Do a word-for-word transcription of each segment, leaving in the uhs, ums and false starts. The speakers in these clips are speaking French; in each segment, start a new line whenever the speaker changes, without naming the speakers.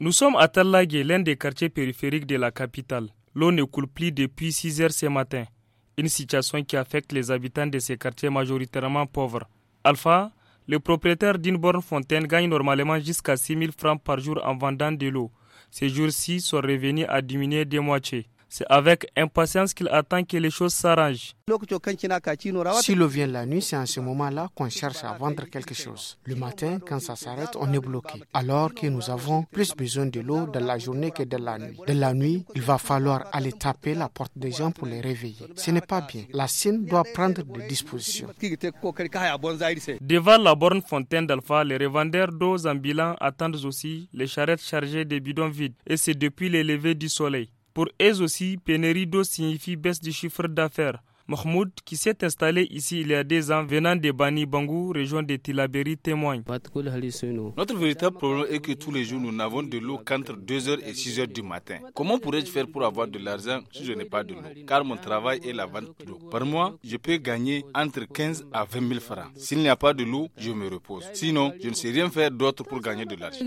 Nous sommes à Tallagé, l'un des quartiers périphériques de la capitale. L'eau ne coule plus depuis six heures ce matin. Une situation qui affecte les habitants de ces quartiers majoritairement pauvres. Alpha, le propriétaire d'une borne fontaine, gagne normalement jusqu'à six mille francs par jour en vendant de l'eau. Ces jours-ci, son revenu a diminué de moitié. C'est avec impatience qu'il attend que les choses s'arrangent.
Si l'eau vient la nuit, c'est en ce moment-là qu'on cherche à vendre quelque chose. Le matin, quand ça s'arrête, on est bloqué. Alors que nous avons plus besoin de l'eau dans la journée que de la nuit. De la nuit, il va falloir aller taper la porte des gens pour les réveiller. Ce n'est pas bien. La S I N doit prendre des dispositions.
Devant la borne fontaine d'Alpha, les revendeurs d'eau ambulants attendent aussi les charrettes chargées de bidons vides. Et c'est depuis le lever du soleil. Pour eux aussi, pénurie d'eau signifie baisse du chiffre d'affaires. Mahmoud, qui s'est installé ici il y a deux ans, venant de Bani Bangou, région de Tillabéri, témoigne.
Notre véritable problème est que tous les jours, nous n'avons de l'eau qu'entre deux heures et six heures du matin. Comment pourrais-je faire pour avoir de l'argent si je n'ai pas de l'eau? Car mon travail est la vente d'eau. Par mois, je peux gagner entre quinze à vingt mille francs. S'il n'y a pas de l'eau, je me repose. Sinon, je ne sais rien faire d'autre pour gagner de l'argent.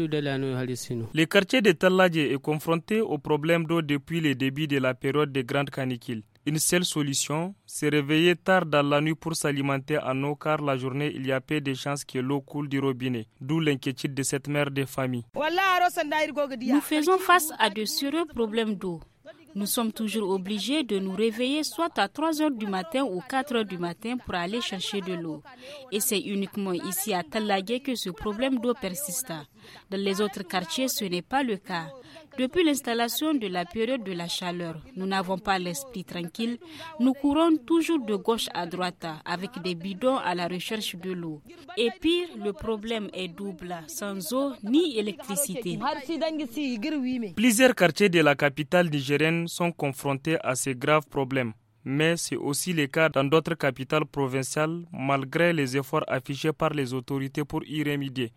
Le quartier de Tallagé est confronté au problème d'eau depuis le début de la période de grande canicule. Une seule solution, c'est réveiller tard dans la nuit pour s'alimenter en eau car la journée, il y a peu de chances que l'eau coule du robinet. D'où l'inquiétude de cette mère de famille.
Nous faisons face à de sérieux problèmes d'eau. Nous sommes toujours obligés de nous réveiller soit à trois heures du matin ou quatre heures du matin pour aller chercher de l'eau. Et c'est uniquement ici à Tallagé que ce problème d'eau persiste. Dans les autres quartiers, ce n'est pas le cas. Depuis l'installation de la période de la chaleur, nous n'avons pas l'esprit tranquille. Nous courons toujours de gauche à droite avec des bidons à la recherche de l'eau. Et pire, le problème est double, sans eau ni électricité.
Plusieurs quartiers de la capitale nigérienne sont confrontés à ces graves problèmes. Mais c'est aussi le cas dans d'autres capitales provinciales, malgré les efforts affichés par les autorités pour y remédier.